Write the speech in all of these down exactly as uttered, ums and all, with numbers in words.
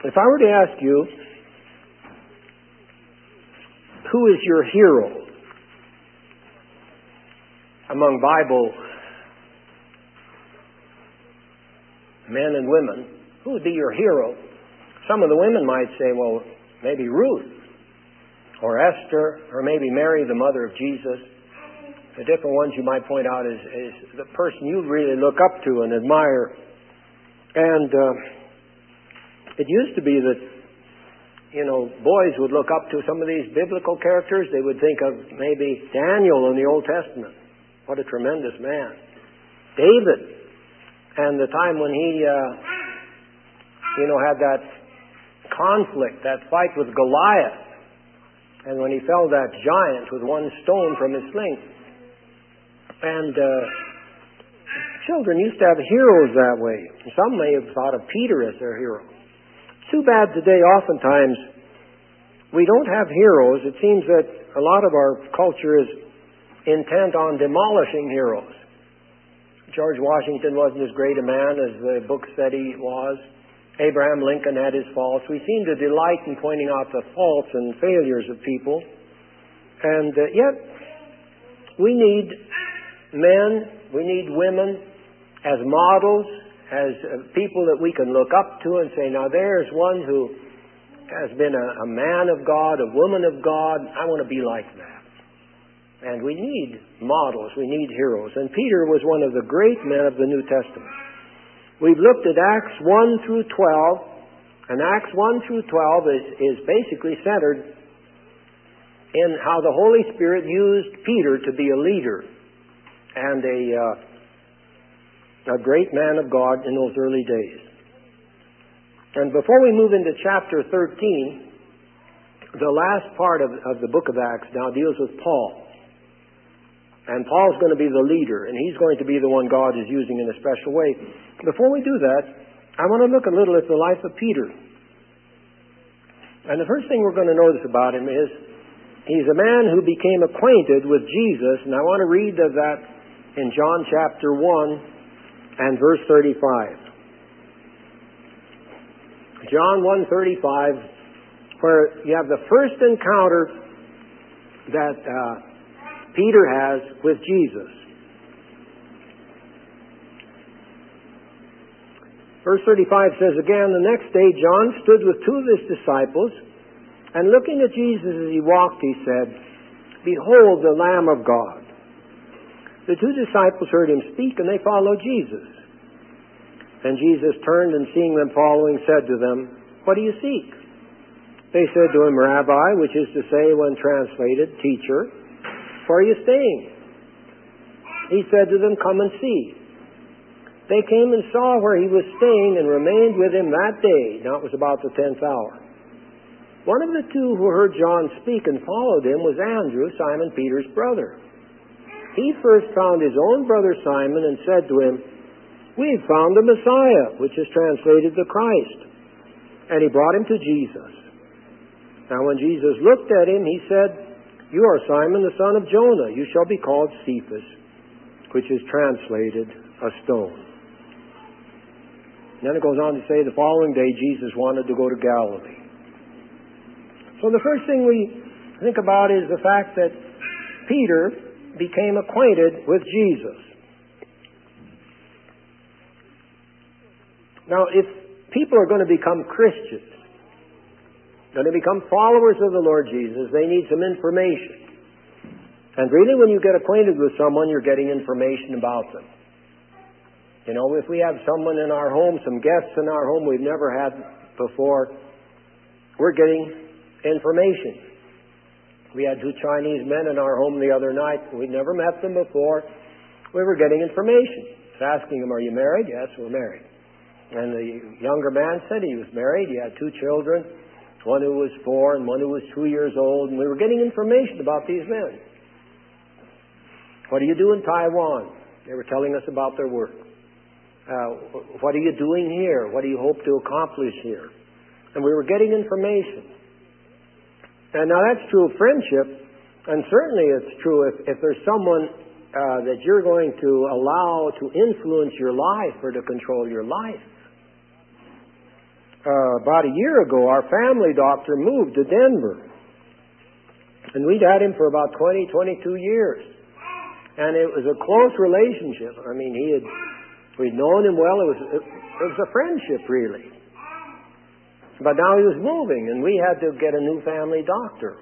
If I were to ask you, who is your hero among Bible men and women, who would be your hero? Some of the women might say, well, maybe Ruth, or Esther, or maybe Mary, the mother of Jesus. The different ones you might point out is, is the person you really look up to and admire. And uh, it used to be that, you know, boys would look up to some of these biblical characters. They would think of maybe Daniel in the Old Testament. What a tremendous man. David, and the time when he, uh, you know, had that conflict, that fight with Goliath, and when he felled that giant with one stone from his sling. And uh, children used to have heroes that way. Some may have thought of Peter as their hero. Too bad today, oftentimes, we don't have heroes. It seems that a lot of our culture is intent on demolishing heroes. George Washington wasn't as great a man as the book said he was. Abraham Lincoln had his faults. We seem to delight in pointing out the faults and failures of people. And uh, yet, we need men, we need women as models, as uh, people that we can look up to and say, now there's one who has been a, a man of God, a woman of God. I want to be like that. And we need models, we need heroes. And Peter was one of the great men of the New Testament. We've looked at Acts one through twelve, and Acts one through twelve is, is basically centered in how the Holy Spirit used Peter to be a leader and a, uh, a great man of God in those early days. And before we move into chapter thirteen, the last part of, of the book of Acts now deals with Paul. And Paul's going to be the leader, and he's going to be the one God is using in a special way. Before we do that, I want to look a little at the life of Peter. And the first thing we're going to notice about him is he's a man who became acquainted with Jesus, and I want to read of that in John chapter one and verse thirty-five. John one thirty-five, where you have the first encounter that uh, Peter has with Jesus. Verse thirty-five says, again, the next day John stood with two of his disciples, and looking at Jesus as he walked, he said, behold the Lamb of God. The two disciples heard him speak, and they followed Jesus. And Jesus turned, and seeing them following, said to them, what do you seek? They said to him, Rabbi, which is to say, when translated, teacher, where are you staying? He said to them, come and see. They came and saw where he was staying and remained with him that day. Now it was about the tenth hour. One of the two who heard John speak and followed him was Andrew, Simon Peter's brother. He first found his own brother Simon and said to him, we've found the Messiah, which is translated the Christ. And he brought him to Jesus. Now when Jesus looked at him, he said, you are Simon, the son of Jonah. You shall be called Cephas, which is translated a stone. And then it goes on to say the following day Jesus wanted to go to Galilee. So the first thing we think about is the fact that Peter became acquainted with Jesus. Now, if people are going to become Christians, going to become followers of the Lord Jesus, they need some information. And really, when you get acquainted with someone, you're getting information about them. You know, if we have someone in our home, some guests in our home we've never had before, we're getting information. We had two Chinese men in our home the other night. We'd never met them before. We were getting information. I was asking them, are you married? Yes, we're married. And the younger man said he was married. He had two children. One who was four and one who was two years old, and we were getting information about these men. What do you do in Taiwan? They were telling us about their work. Uh, what are you doing here? What do you hope to accomplish here? And we were getting information. And now that's true of friendship, and certainly it's true if, if there's someone uh, that you're going to allow to influence your life or to control your life. Uh, uh, about a year ago, our family doctor moved to Denver. And we'd had him for about twenty, twenty-two years. And it was a close relationship. I mean, he had, we'd known him well. It was, it, it was a friendship, really. But now he was moving, and we had to get a new family doctor.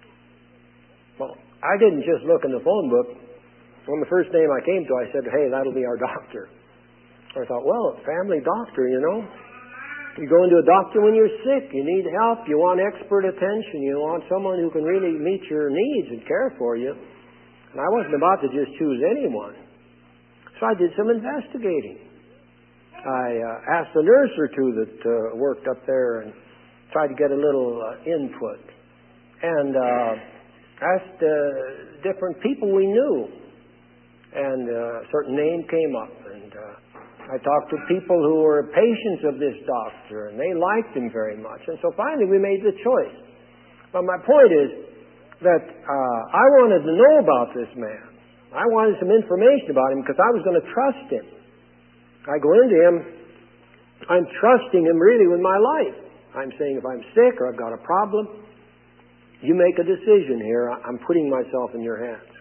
Well, I didn't just look in the phone book. When the first name I came to, I said, hey, that'll be our doctor. I thought, well, family doctor, you know. You go into a doctor when you're sick. You need help. You want expert attention. You want someone who can really meet your needs and care for you. And I wasn't about to just choose anyone. So I did some investigating. I uh, asked a nurse or two that uh, worked up there and tried to get a little uh, input. And uh, asked uh, different people we knew. And uh, a certain name came up. And uh, I talked to people who were patients of this doctor, and they liked him very much. And so finally we made the choice. But my point is that uh, I wanted to know about this man. I wanted some information about him because I was going to trust him. I go into him, I'm trusting him really with my life. I'm saying if I'm sick or I've got a problem, you make a decision here. I'm putting myself in your hands.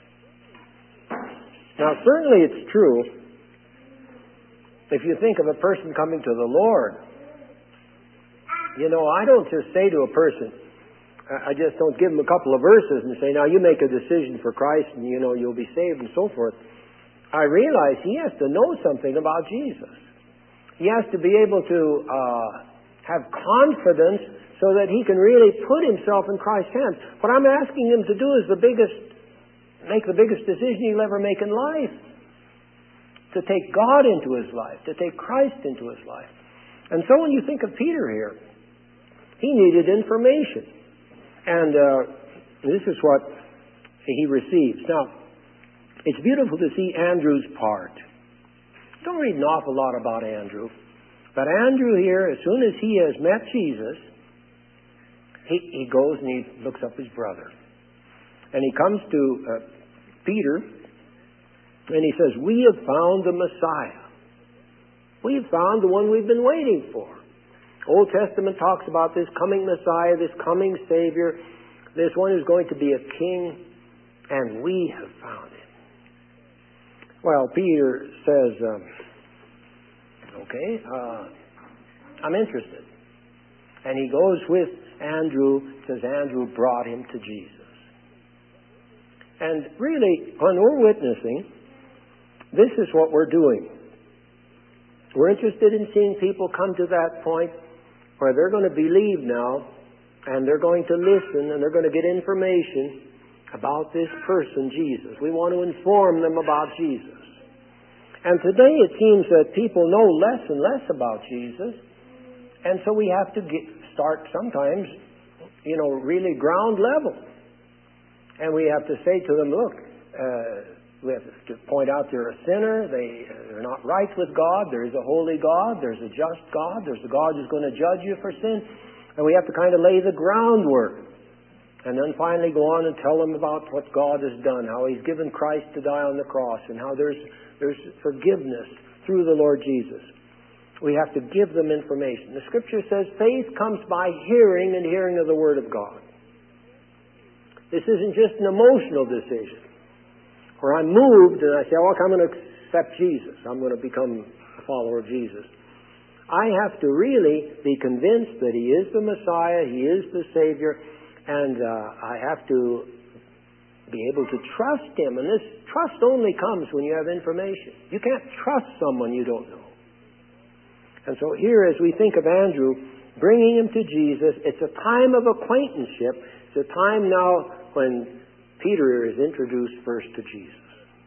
Now certainly it's true. If you think of a person coming to the Lord, you know, I don't just say to a person, I just don't give him a couple of verses and say, now you make a decision for Christ and, you know, you'll be saved and so forth. I realize he has to know something about Jesus. He has to be able to uh, have confidence so that he can really put himself in Christ's hands. What I'm asking him to do is the biggest, make the biggest decision he'll ever make in life. To take God into his life, to take Christ into his life. And so when you think of Peter here, he needed information. And uh, this is what he receives. Now, it's beautiful to see Andrew's part. Don't read an awful lot about Andrew. But Andrew here, as soon as he has met Jesus, he, he goes and he looks up his brother. And he comes to uh, Peter, and he says, we have found the Messiah. We have found the one we've been waiting for. Old Testament talks about this coming Messiah, this coming Savior, this one who's going to be a king, and we have found him. Well, Peter says, um, okay, uh, I'm interested. And he goes with Andrew, says Andrew brought him to Jesus. And really, when we're witnessing, this is what we're doing. We're interested in seeing people come to that point where they're going to believe now, and they're going to listen, and they're going to get information about this person, Jesus. We want to inform them about Jesus. And today it seems that people know less and less about Jesus, and so we have to get, start sometimes, you know, really ground level. And we have to say to them, look, uh, we have to point out they're a sinner, they, they're not right with God, there is a holy God, there's a just God, there's a God who's going to judge you for sin, and we have to kind of lay the groundwork. And then finally go on and tell them about what God has done, how He's given Christ to die on the cross, and how there's, there's forgiveness through the Lord Jesus. We have to give them information. The Scripture says faith comes by hearing, and hearing of the Word of God. This isn't just an emotional decision, where I'm moved and I say, oh, I'm going to accept Jesus. I'm going to become a follower of Jesus. I have to really be convinced that He is the Messiah, He is the Savior, and uh, I have to be able to trust Him. And this trust only comes when you have information. You can't trust someone you don't know. And so here, as we think of Andrew bringing him to Jesus, it's a time of acquaintanceship. It's a time now when Peter is introduced first to Jesus.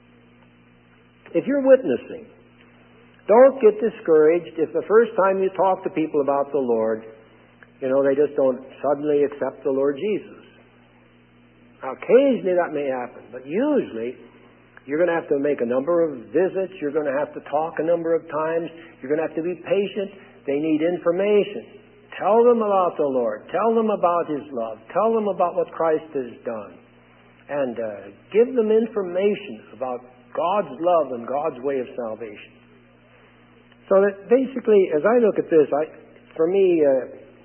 If you're witnessing, don't get discouraged if the first time you talk to people about the Lord, you know, they just don't suddenly accept the Lord Jesus. Now, occasionally that may happen, but usually you're going to have to make a number of visits. You're going to have to talk a number of times. You're going to have to be patient. They need information. Tell them about the Lord. Tell them about His love. Tell them about what Christ has done. And uh, give them information about God's love and God's way of salvation. So that basically, as I look at this, I, for me, uh,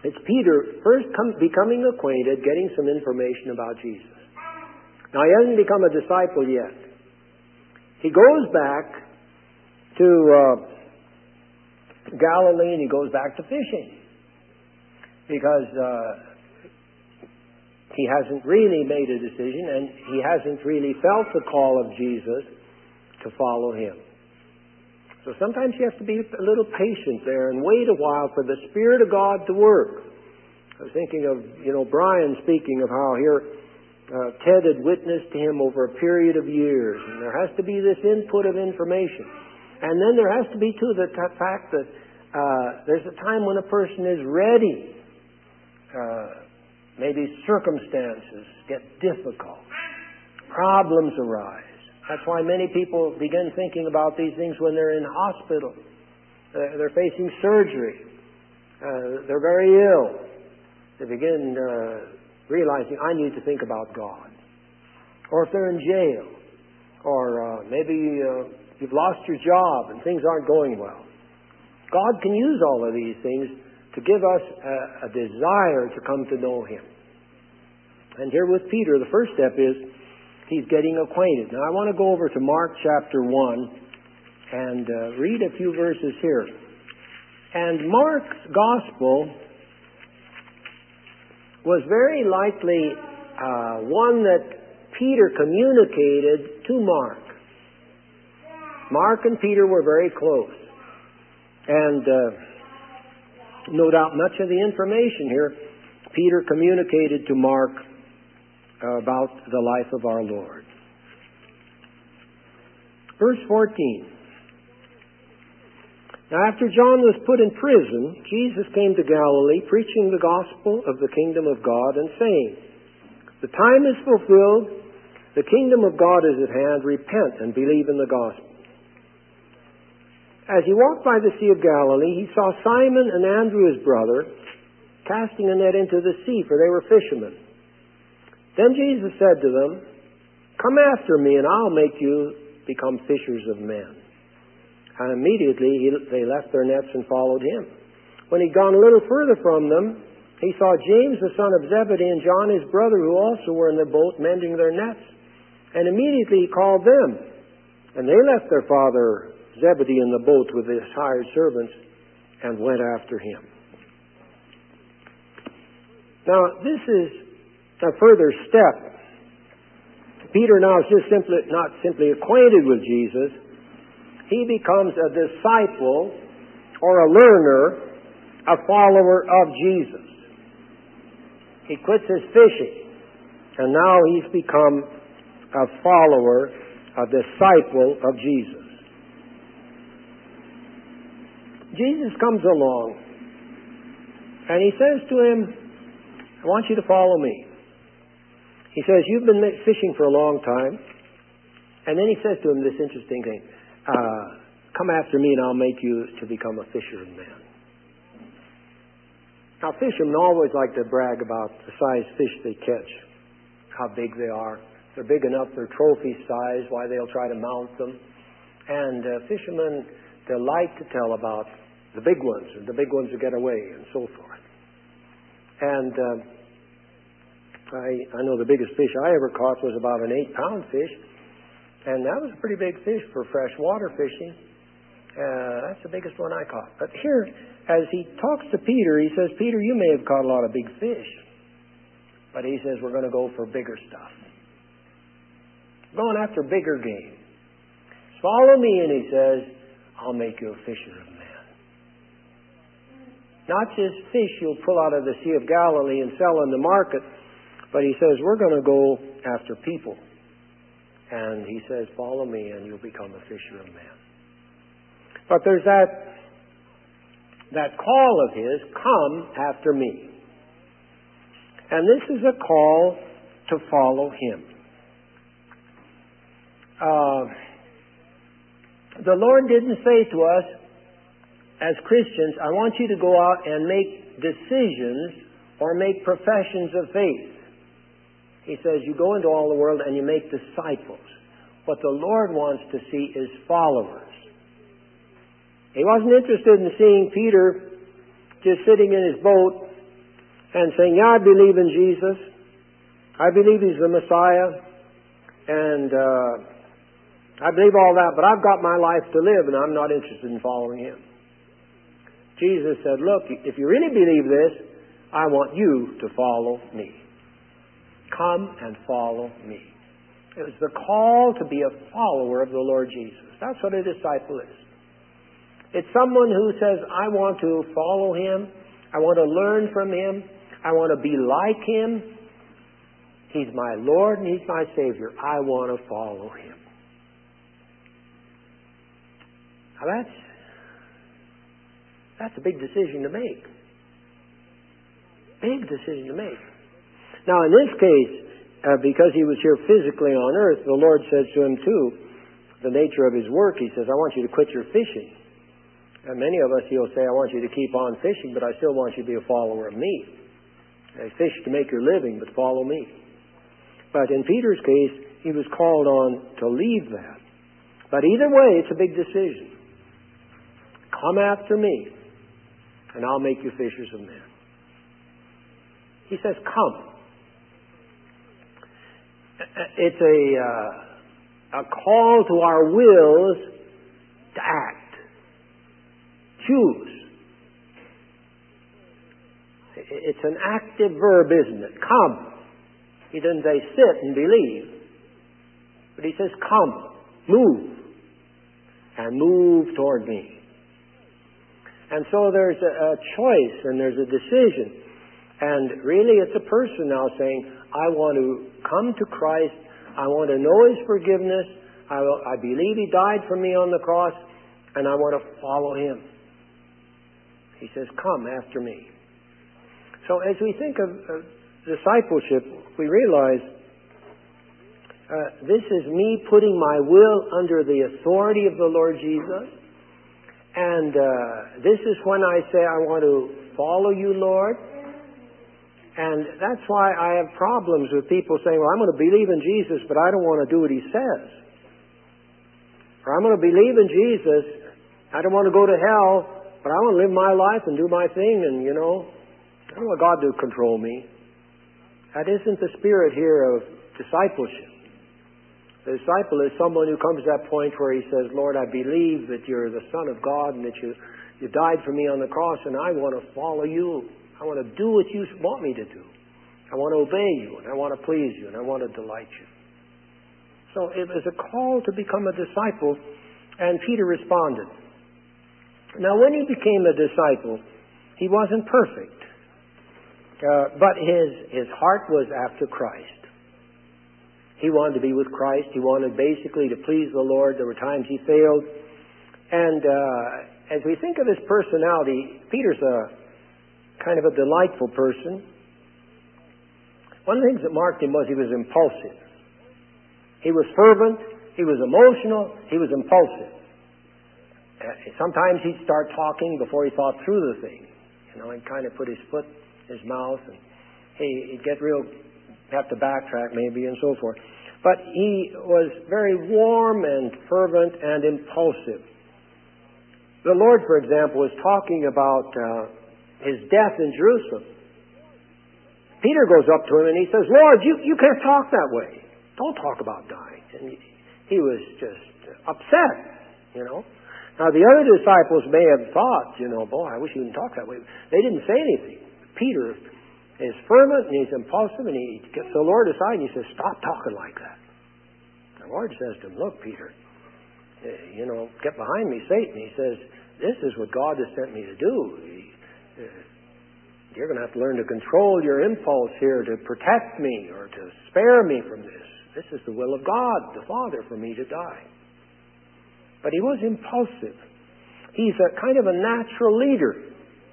It's Peter first come, becoming acquainted, getting some information about Jesus. Now, he hasn't become a disciple yet. He goes back to uh, Galilee and he goes back to fishing because uh, he hasn't really made a decision and he hasn't really felt the call of Jesus to follow him. So sometimes you have to be a little patient there and wait a while for the Spirit of God to work. I was thinking of, you know, Brian speaking of how here uh, Ted had witnessed to him over a period of years, and there has to be this input of information. And then there has to be, too, the t- fact that uh, there's a time when a person is ready. Uh, maybe circumstances get difficult. Problems arise. That's why many people begin thinking about these things when they're in hospital. Uh, they're facing surgery. Uh, they're very ill. They begin uh, realizing, I need to think about God. Or if they're in jail. Or uh, maybe uh, you've lost your job and things aren't going well. God can use all of these things to give us a, a desire to come to know Him. And here with Peter, the first step is he's getting acquainted. Now I want to go over to Mark chapter one and uh, read a few verses here. And Mark's gospel was very likely uh, one that Peter communicated to Mark. Mark and Peter were very close. And uh, no doubt much of the information here Peter communicated to Mark uh, about the life of our Lord. Verse fourteen. Now after John was put in prison, Jesus came to Galilee, preaching the gospel of the kingdom of God and saying, the time is fulfilled, the kingdom of God is at hand, repent and believe in the gospel. As he walked by the Sea of Galilee, he saw Simon and Andrew his brother casting a net into the sea, for they were fishermen. Then Jesus said to them, come after me and I'll make you become fishers of men. And immediately he, they left their nets and followed him. When he'd gone a little further from them, he saw James the son of Zebedee and John his brother, who also were in the boat mending their nets. And immediately he called them. And they left their father Zebedee in the boat with his hired servants and went after him. Now, this is a further step. Peter now is just simply not simply acquainted with Jesus. He becomes a disciple or a learner, a follower of Jesus. He quits his fishing, and now he's become a follower, a disciple of Jesus. Jesus comes along and he says to him, I want you to follow me. He says, you've been fishing for a long time. And then he says to him this interesting thing, uh, come after me and I'll make you to become a fisher of men. Now fishermen always like to brag about the size fish they catch, how big they are. They're big enough, they're trophy size, why they'll try to mount them. And uh, fishermen delight to tell about the big ones, and the big ones that get away, and so forth. And uh, I, I know the biggest fish I ever caught was about an eight-pound fish, and that was a pretty big fish for freshwater fishing. Uh, that's the biggest one I caught. But here, as he talks to Peter, he says, Peter, you may have caught a lot of big fish, but he says, we're going to go for bigger stuff. Going after bigger game. Follow me, and he says, I'll make you a fisher of men. Not just fish you'll pull out of the Sea of Galilee and sell in the market, but he says, we're going to go after people. And he says, follow me and you'll become a fisher of men. But there's that, that call of his, come after me. And this is a call to follow him. Uh, the Lord didn't say to us, as Christians, I want you to go out and make decisions or make professions of faith. He says you go into all the world and you make disciples. What the Lord wants to see is followers. He wasn't interested in seeing Peter just sitting in his boat and saying, yeah, I believe in Jesus. I believe He's the Messiah. And uh, I believe all that, but I've got my life to live and I'm not interested in following Him. Jesus said, look, if you really believe this, I want you to follow me. Come and follow me. It was the call to be a follower of the Lord Jesus. That's what a disciple is. It's someone who says, I want to follow Him. I want to learn from Him. I want to be like Him. He's my Lord and He's my Savior. I want to follow Him. Now that's, that's a big decision to make. Big decision to make. Now in this case, uh, because He was here physically on earth, the Lord says to him too, the nature of His work, He says, I want you to quit your fishing. And many of us, He'll say, I want you to keep on fishing, but I still want you to be a follower of me. I fish to make your living, but follow me. But in Peter's case, he was called on to leave that. But either way, it's a big decision. Come after me, and I'll make you fishers of men. He says, come. It's a, uh, a call to our wills to act. Choose. It's an active verb, isn't it? Come. He doesn't say sit and believe, but He says come, move, and move toward me. And so there's a, a choice and there's a decision. And really it's a person now saying, I want to come to Christ, I want to know His forgiveness, I, will, I believe He died for me on the cross, and I want to follow Him. He says, come after me. So as we think of uh, discipleship, we realize uh, this is me putting my will under the authority of the Lord Jesus. And uh, this is when I say, I want to follow you, Lord. And that's why I have problems with people saying, well, I'm going to believe in Jesus, but I don't want to do what He says. Or I'm going to believe in Jesus, I don't want to go to hell, but I want to live my life and do my thing, and, you know, I don't want God to control me. That isn't the spirit here of discipleship. The disciple is someone who comes to that point where he says, Lord, I believe that You're the Son of God and that you, you died for me on the cross, and I want to follow You. I want to do what You want me to do. I want to obey You, and I want to please You, and I want to delight You. So it was a call to become a disciple, and Peter responded. Now, when he became a disciple, he wasn't perfect. Uh, but his, his heart was after Christ. He wanted to be with Christ. He wanted basically to please the Lord. There were times he failed. And uh, as we think of his personality, Peter's a kind of a delightful person. One of the things that marked him was he was impulsive. He was fervent. He was emotional. He was impulsive. Uh, sometimes he'd start talking before he thought through the thing. You know, he'd kind of put his foot in his mouth, and he, he'd get real, have to backtrack maybe, and so forth. But he was very warm and fervent and impulsive. The Lord, for example, was talking about uh, His death in Jerusalem. Peter goes up to him and he says, Lord, you, you can't talk that way. Don't talk about dying. And he, he was just upset, you know. Now, the other disciples may have thought, you know, boy, I wish he didn't talk that way. They didn't say anything. Peter is fervent and he's impulsive, and he gets the Lord aside and he says, stop talking like that. The Lord says to him, look, Peter, you know, get behind me, Satan. He says, this is what God has sent me to do. You're going to have to learn to control your impulse here to protect me or to spare me from this. This is the will of God, the Father, for me to die. But he was impulsive. He's a kind of a natural leader.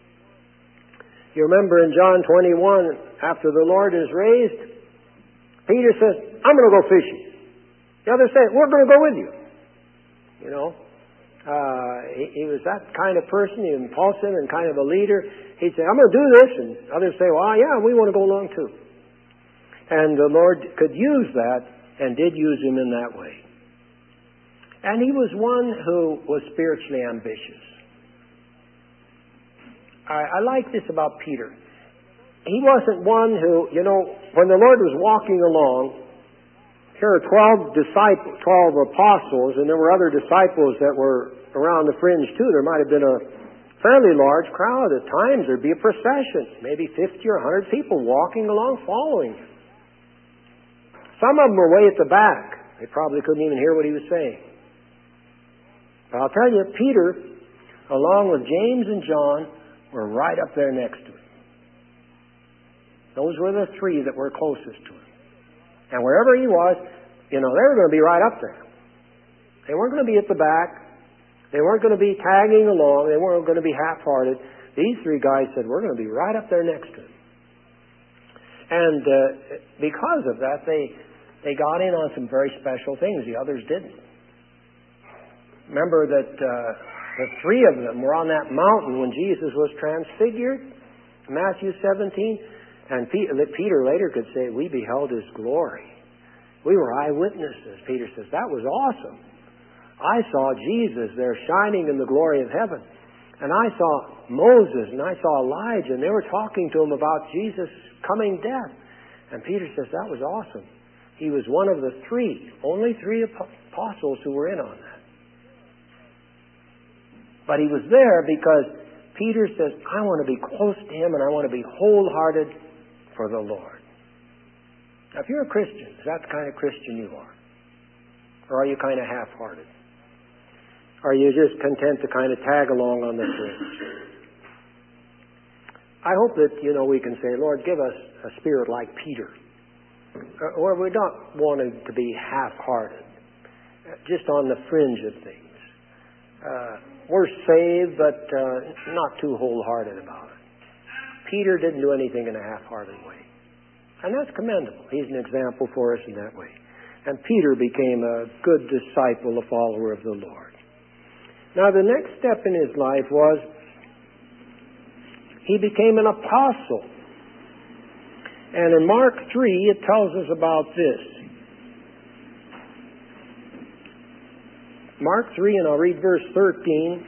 You remember in John twenty-one, after the Lord is raised, Peter says, I'm going to go fishing. The others say, we're going to go with you. You know, uh, he, he was that kind of person, impulsive and kind of a leader. He'd say, I'm going to do this. And others say, well, yeah, we want to go along too. And the Lord could use that and did use him in that way. And he was one who was spiritually ambitious. I, I like this about Peter. he wasn't one who, you know, when the Lord was walking along, here are twelve disciples, twelve apostles, and there were other disciples that were around the fringe too. There might have been a fairly large crowd. At times there'd be a procession, maybe fifty or a hundred people walking along following him. Some of them were way at the back. They probably couldn't even hear what he was saying. But I'll tell you, Peter, along with James and John, were right up there next to him. Those were the three that were closest to him. And wherever he was, you know, they were going to be right up there. They weren't going to be at the back. They weren't going to be tagging along. They weren't going to be half-hearted. These three guys said, we're going to be right up there next to him. And uh, because of that, they they got in on some very special things the others didn't. Remember that uh, the three of them were on that mountain when Jesus was transfigured, Matthew seventeen. And Peter later could say, we beheld his glory. We were eyewitnesses. Peter says, that was awesome. I saw Jesus there shining in the glory of heaven. And I saw Moses and I saw Elijah, and they were talking to him about Jesus' coming death. And Peter says, that was awesome. He was one of the three, only three apostles who were in on that. But he was there because Peter says, I want to be close to him and I want to be wholehearted for the Lord. Now, if you're a Christian, is that the kind of Christian you are? Or are you kind of half-hearted? Are you just content to kind of tag along on the fringe? I hope that, you know, we can say, Lord, give us a spirit like Peter. Or we're not wanting to be half-hearted, just on the fringe of things. Uh, we're saved, but uh, not too wholehearted about it. Peter didn't do anything in a half-hearted way. And that's commendable. He's an example for us in that way. And Peter became a good disciple, a follower of the Lord. Now, the next step in his life was he became an apostle. And in Mark three, it tells us about this. Mark three, and I'll read verse thirteen.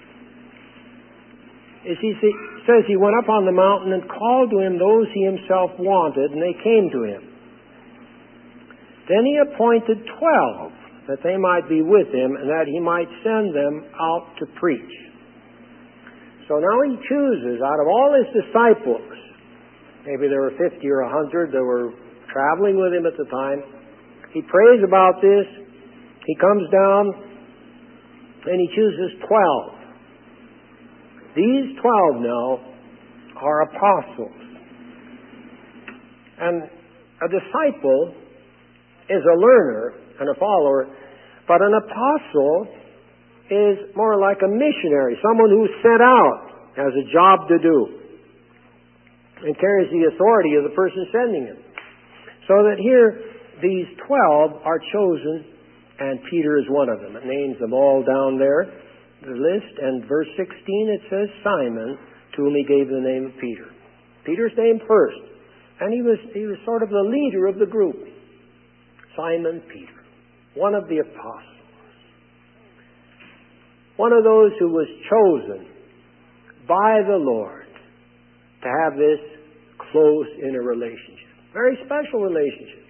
Is he says he went up on the mountain and called to him those he himself wanted, and they came to him. Then he appointed twelve, that they might be with him, and that he might send them out to preach. So now he chooses, out of all his disciples, maybe there were fifty or a hundred that were traveling with him at the time, he prays about this, he comes down, and he chooses twelve. These twelve now are apostles. And a disciple is a learner and a follower, but an apostle is more like a missionary, someone who's sent out, has a job to do, and carries the authority of the person sending him. So that here, these twelve are chosen, and Peter is one of them. It names them all down there, the list, and verse sixteen it says Simon, to whom he gave the name of Peter. Peter's name first, and he was he was sort of the leader of the group. Simon Peter, one of the apostles, one of those who was chosen by the Lord to have this close inner relationship, very special relationship.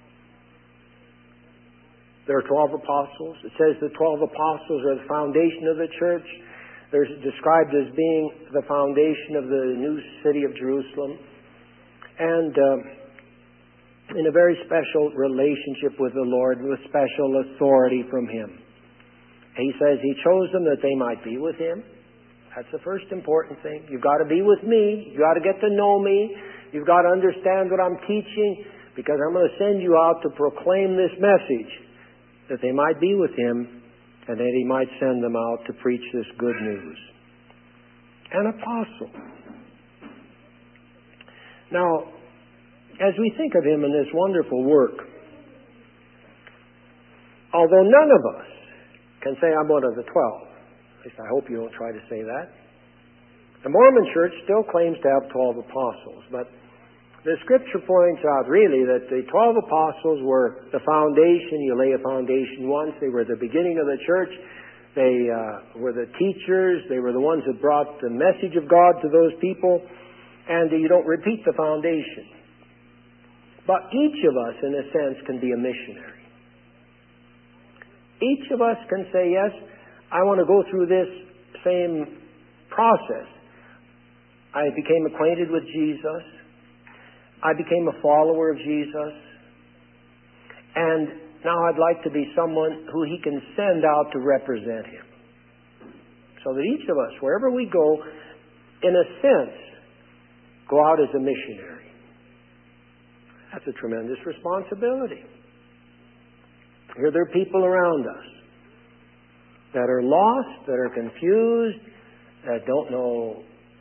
There are twelve apostles. It says the twelve apostles are the foundation of the church. They're described as being the foundation of the new city of Jerusalem. And uh, in a very special relationship with the Lord, with special authority from Him. He says He chose them that they might be with Him. That's the first important thing. You've got to be with me. You've got to get to know me. You've got to understand what I'm teaching, because I'm going to send you out to proclaim this message, that they might be with Him, and that He might send them out to preach this good news. An apostle. Now, as we think of him in this wonderful work, although none of us can say I'm one of the twelve, at least I hope you don't try to say that, the Mormon Church still claims to have twelve apostles, but the Scripture points out really that the twelve apostles were the foundation. You lay a foundation once. They were the beginning of the church. They uh, were the teachers. They were the ones that brought the message of God to those people. and you don't repeat the foundation. But each of us, in a sense, can be a missionary. Each of us can say, yes, I want to go through this same process. I became acquainted with Jesus. I became a follower of Jesus. And now I'd like to be someone who He can send out to represent Him. So that each of us, wherever we go, in a sense, go out as a missionary. That's a tremendous responsibility. Here there are people around us that are lost, that are confused, that don't know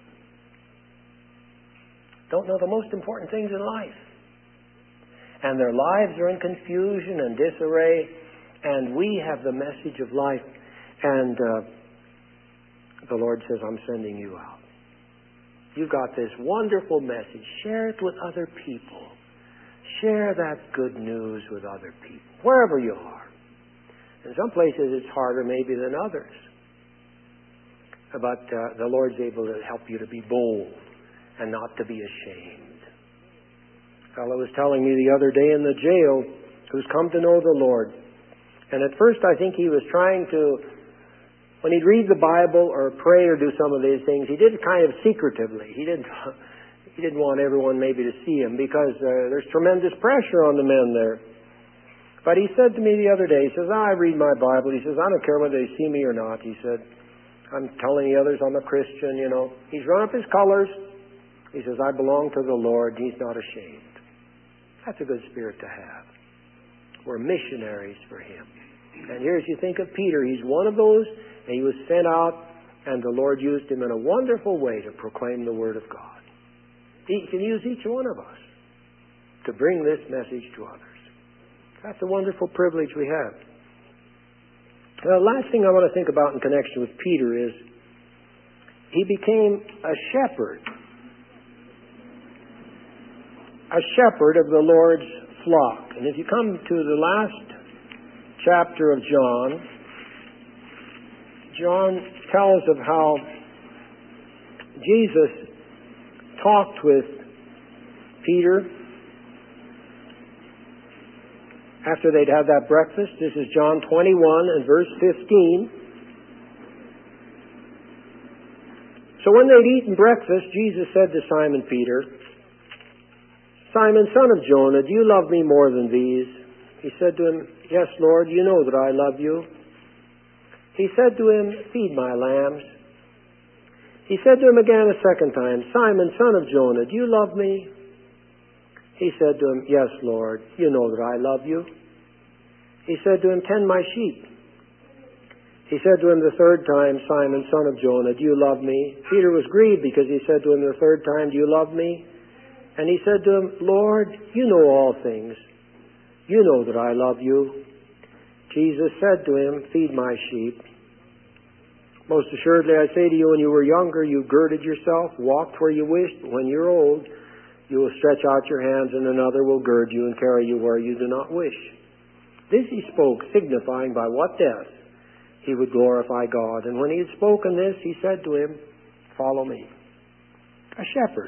don't know the most important things in life. And their lives are in confusion and disarray, and we have the message of life. And uh, the Lord says, I'm sending you out. You've got this wonderful message. Share it with other people. Share that good news with other people, wherever you are. In some places it's harder maybe than others. But uh, the Lord's able to help you to be bold and not to be ashamed. A fellow was telling me the other day in the jail who's come to know the Lord. And at first I think he was trying to, when he'd read the Bible or pray or do some of these things, he did it kind of secretively. He didn't he didn't want everyone maybe to see him because uh, there's tremendous pressure on the men there. But he said to me the other day, he says, I read my Bible. He says, I don't care whether they see me or not. He said, I'm telling the others I'm a Christian, you know. He's run up his colors. He says, I belong to the Lord. He's not ashamed. That's a good spirit to have. We're missionaries for Him. And here, as you think of Peter, he's one of those, and he was sent out, and the Lord used him in a wonderful way to proclaim the Word of God. He can use each one of us to bring this message to others. That's a wonderful privilege we have. The last thing I want to think about in connection with Peter is he became a shepherd. A shepherd of the Lord's flock. And if you come to the last chapter of John, John tells of how Jesus talked with Peter after they'd had that breakfast. This is John twenty-one and verse fifteen. So when they'd eaten breakfast, Jesus said to Simon Peter, Simon, son of Jonah, do you love me more than these? He said to him, Yes, Lord, you know that I love you. He said to him, Feed my lambs. He said to him again a second time, Simon, son of Jonah, do you love me? He said to him, Yes, Lord, you know that I love you. He said to him, Tend my sheep. He said to him the third time, Simon, son of Jonah, do you love me? Peter was grieved because he said to him the third time, Do you love me? And he said to him, Lord, you know all things. You know that I love you. Jesus said to him, Feed my sheep. Most assuredly, I say to you, when you were younger, you girded yourself, walked where you wished. But when you're old, you will stretch out your hands, and another will gird you and carry you where you do not wish. This he spoke, signifying by what death he would glorify God. And when he had spoken this, he said to him, Follow me. A shepherd.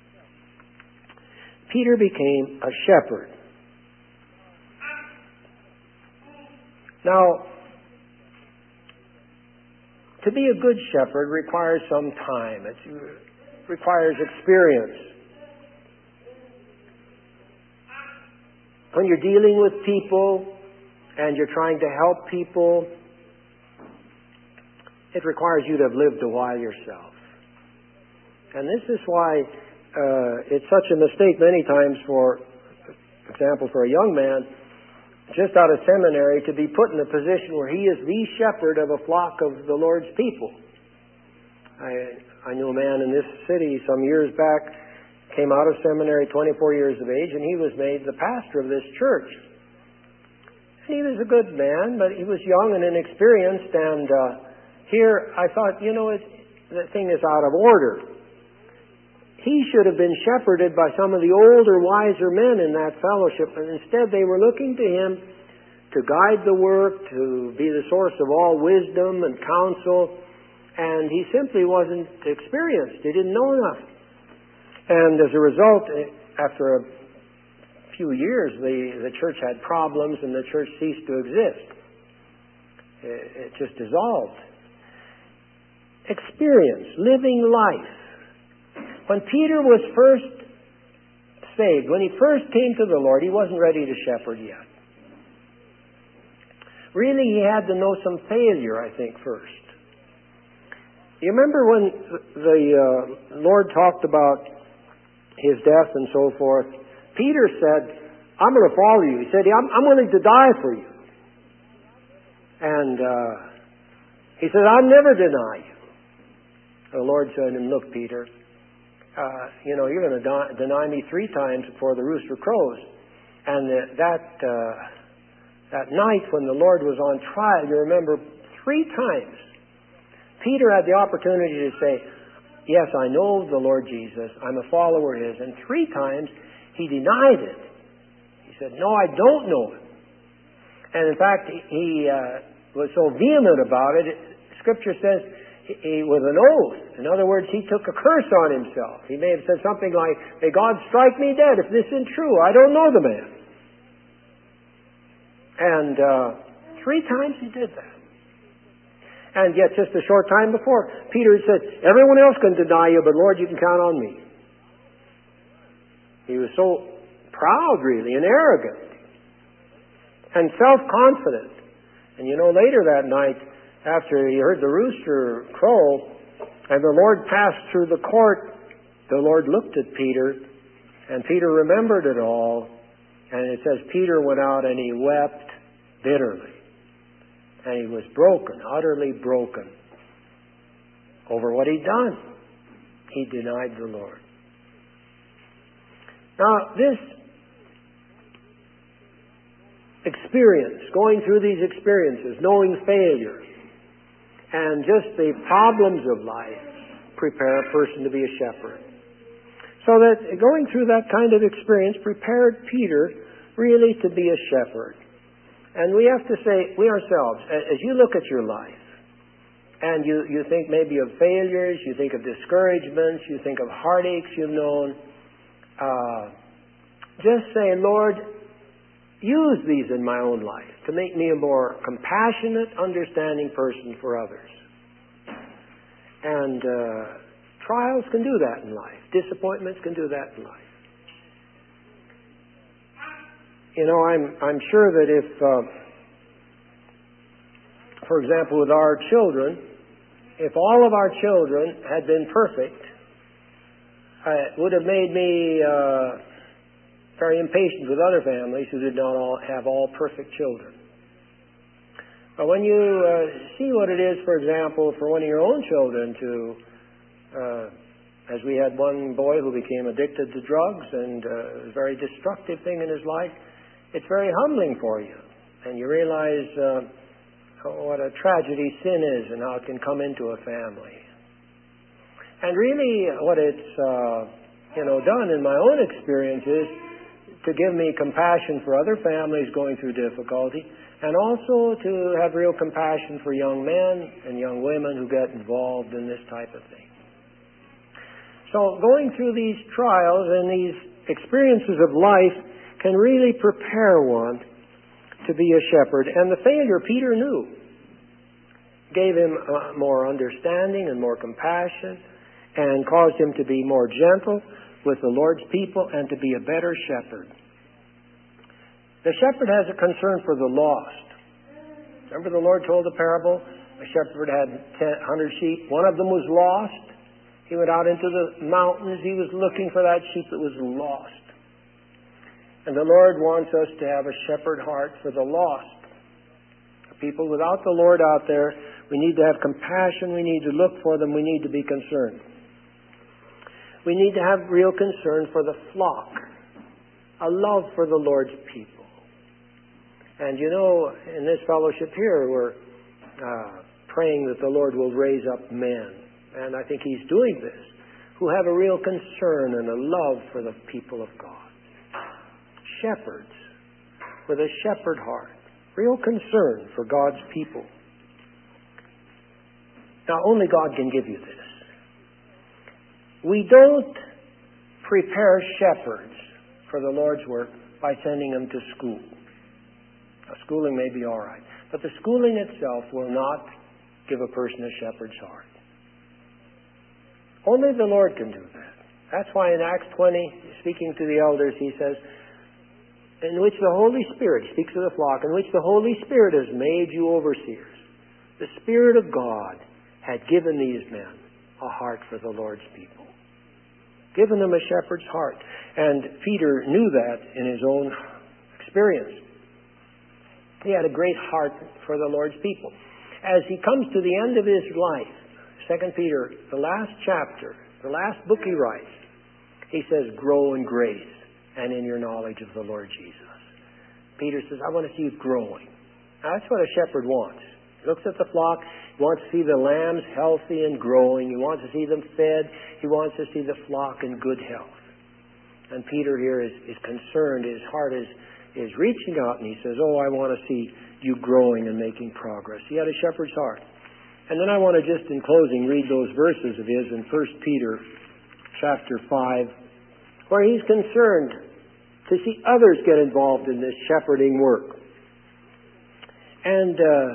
Peter became a shepherd. Now, to be a good shepherd requires some time. It requires experience. When you're dealing with people and you're trying to help people, it requires you to have lived a while yourself. And this is why uh, it's such a mistake many times, for example, for a young man just out of seminary to be put in a position where he is the shepherd of a flock of the Lord's people. I, I knew a man in this city some years back, came out of seminary, twenty-four years of age, and he was made the pastor of this church. And he was a good man, but he was young and inexperienced, and uh, here I thought, you know, it, the thing is out of order. He should have been shepherded by some of the older, wiser men in that fellowship, and instead they were looking to him to guide the work, to be the source of all wisdom and counsel, and he simply wasn't experienced. He didn't know enough. And as a result, after a few years, the, the church had problems and the church ceased to exist. It, it just dissolved. Experience, living life. When Peter was first saved, when he first came to the Lord, he wasn't ready to shepherd yet. Really, he had to know some failure, I think, first. You remember when the uh, Lord talked about his death and so forth? Peter said, I'm going to follow you. He said, I'm, I'm willing to die for you. And uh, he said, I'll never deny you. The Lord said to him, look, Peter, uh, you know, you're going to die, deny me three times before the rooster crows. And uh, that, uh, that night when the Lord was on trial, you remember, three times, Peter had the opportunity to say, yes, I know the Lord Jesus. I'm a follower of his. And three times he denied it. He said, no, I don't know him. And in fact, he uh, was so vehement about it, Scripture says, he, he, with an oath. In other words, he took a curse on himself. He may have said something like, may God strike me dead if this isn't true. I don't know the man. And uh, three times he did that. And yet just a short time before, Peter had said, everyone else can deny you, but Lord, you can count on me. He was so proud, really, and arrogant, and self-confident. And you know, later that night, after he heard the rooster crow, and the Lord passed through the court, the Lord looked at Peter, and Peter remembered it all, and it says Peter went out and he wept bitterly. And he was broken, utterly broken, over what he'd done. He denied the Lord. Now, this experience, going through these experiences, knowing failure, and just the problems of life, prepare a person to be a shepherd. So that going through that kind of experience prepared Peter really to be a shepherd. And we have to say, we ourselves, as you look at your life, and you, you think maybe of failures, you think of discouragements, you think of heartaches you've known, uh, just say, Lord, use these in my own life to make me a more compassionate, understanding person for others. And uh, trials can do that in life. Disappointments can do that in life. You know, I'm I'm sure that if, uh, for example, with our children, if all of our children had been perfect, uh, it would have made me uh, very impatient with other families who did not all have all perfect children. But when you uh, see what it is, for example, for one of your own children to, uh, as we had one boy who became addicted to drugs, and uh, it was a very destructive thing in his life, it's very humbling for you. And you realize uh, what a tragedy sin is and how it can come into a family. And really what it's uh, you know, done in my own experience is to give me compassion for other families going through difficulty, and also to have real compassion for young men and young women who get involved in this type of thing. So going through these trials and these experiences of life can really prepare one to be a shepherd. And the failure Peter knew gave him uh, more understanding and more compassion, and caused him to be more gentle with the Lord's people and to be a better shepherd. The shepherd has a concern for the lost. Remember the Lord told the parable? A shepherd had ten, one hundred sheep. One of them was lost. He went out into the mountains. He was looking for that sheep that was lost. And the Lord wants us to have a shepherd heart for the lost. People without the Lord out there, we need to have compassion. We need to look for them. We need to be concerned. We need to have real concern for the flock. A love for the Lord's people. And you know, in this fellowship here, we're uh, praying that the Lord will raise up men. And I think He's doing this, who have a real concern and a love for the people of God. Shepherds with a shepherd heart, real concern for God's people. Now, only God can give you this. We don't prepare shepherds for the Lord's work by sending them to school. Now, schooling may be all right, but the schooling itself will not give a person a shepherd's heart. Only the Lord can do that. That's why in Acts twenty, speaking to the elders, he says, in which the Holy Spirit, he speaks of the flock, in which the Holy Spirit has made you overseers. The Spirit of God had given these men a heart for the Lord's people. Given them a shepherd's heart. And Peter knew that in his own experience. He had a great heart for the Lord's people. As he comes to the end of his life, Second Peter, the last chapter, the last book he writes, he says, grow in grace and in your knowledge of the Lord Jesus. Peter says, I want to see you growing. Now, that's what a shepherd wants. He looks at the flock. He wants to see the lambs healthy and growing. He wants to see them fed. He wants to see the flock in good health. And Peter here is, is concerned. His heart is, is reaching out, and he says, oh, I want to see you growing and making progress. He had a shepherd's heart. And then I want to just, in closing, read those verses of his in First Peter chapter five, where he's concerned to see others get involved in this shepherding work. And uh,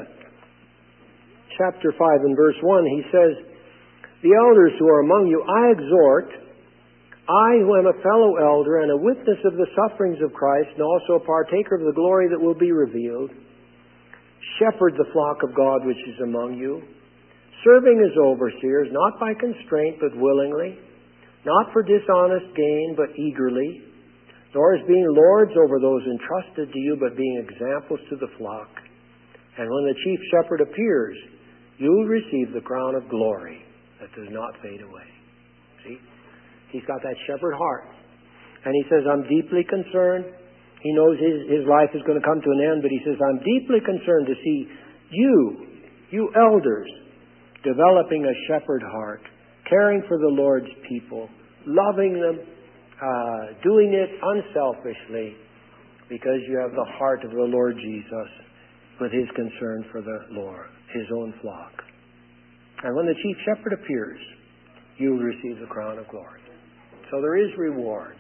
chapter five and verse one, he says, the elders who are among you, I exhort, I who am a fellow elder and a witness of the sufferings of Christ and also a partaker of the glory that will be revealed, shepherd the flock of God which is among you, serving as overseers, not by constraint but willingly, not for dishonest gain but eagerly, nor as being lords over those entrusted to you, but being examples to the flock. And when the chief shepherd appears, you will receive the crown of glory that does not fade away. See? He's got that shepherd heart. And he says, I'm deeply concerned. He knows his, his life is going to come to an end, but he says, I'm deeply concerned to see you, you elders, developing a shepherd heart, caring for the Lord's people, loving them, uh, doing it unselfishly, because you have the heart of the Lord Jesus with his concern for the Lord, his own flock. And when the chief shepherd appears, you will receive the crown of glory. So there is reward.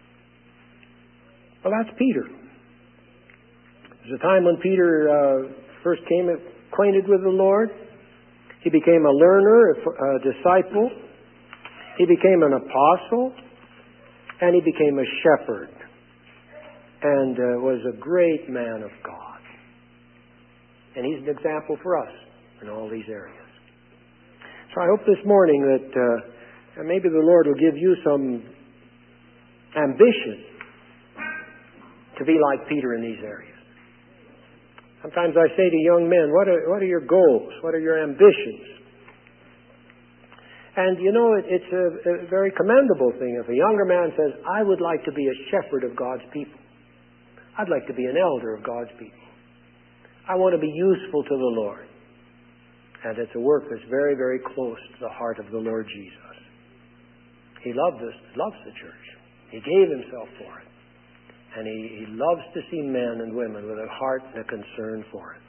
Well, that's Peter. There's a time when Peter uh, first came acquainted with the Lord. He became a learner, a disciple. He became an apostle. And he became a shepherd. And uh, was a great man of God. And he's an example for us in all these areas. So I hope this morning that uh, maybe the Lord will give you some ambition to be like Peter in these areas. Sometimes I say to young men, what are, what are your goals? What are your ambitions? And you know, it, it's a, a very commendable thing if a younger man says, I would like to be a shepherd of God's people. I'd like to be an elder of God's people. I want to be useful to the Lord. And it's a work that's very, very close to the heart of the Lord Jesus. He loved us, loves the church. He gave himself for it. And he, he loves to see men and women with a heart and a concern for it.